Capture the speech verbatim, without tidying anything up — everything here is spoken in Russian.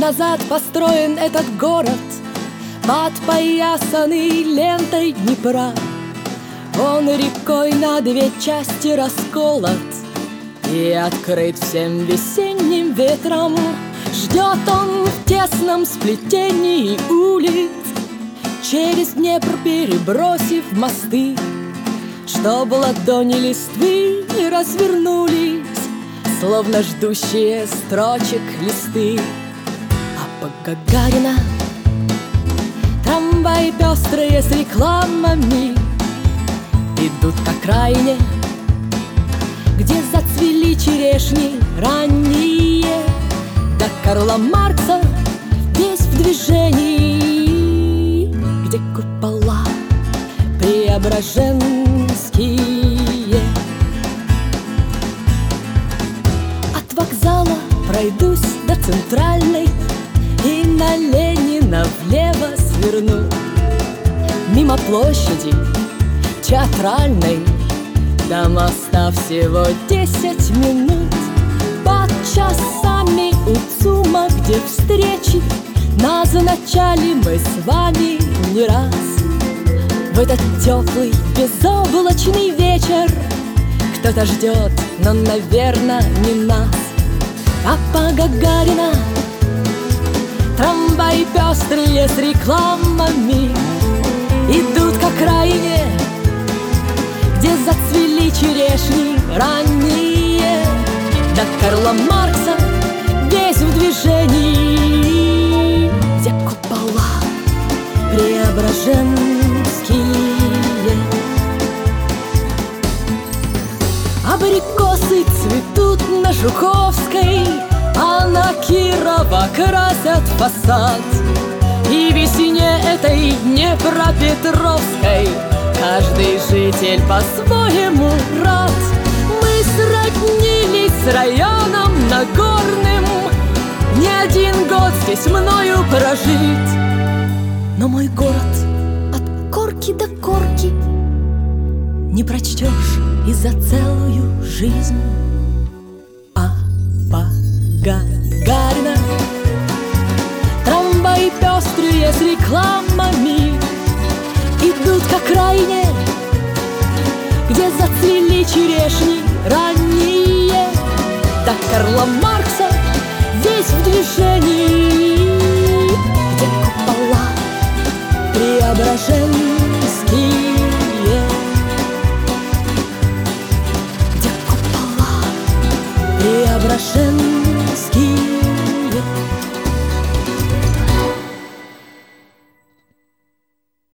назад построен этот город, подпоясанный лентой Днепра. Он рекой на две части расколот и открыт всем весенним ветрам. Ждет он в тесном сплетении улиц, через Днепр перебросив мосты, чтоб ладони листвы развернулись, словно ждущие строчек листы. А по Гагарина трамваи пестрые с рекламами идут к окраине, где зацвели черешни ранние. До Карла Маркса весь в движении, где купола преображенские. От вокзала пройдусь до Центральной и на Ленина влево сверну. Мимо площади Театральной до моста всего десять минут. Под часами у ЦУМа, где встречи назначали мы с вами не раз. В этот теплый безоблачный вечер кто-то ждет, но, наверное, не нас. А по Гагарина трамваи пестрые с рекламами идут к окраине, где зацвели черешни ранние. До Карла Маркса весь в движении, где купола преображенские. Абрикосы цветут на Жуковской, а на Кирова красят фасад. И весне этой Днепропетровской каждый житель по-своему рад. Мы сроднились с районом Нагорным, не один год здесь мною прожить. Но мой город от корки до корки не прочтешь и за целую жизнь. А по Гагарина трамваи пестрые с рекламами идут к окраине, где зацвели черешни ранние. До Карла Маркса весь в движении, где купола преображенские, где купола преображенские.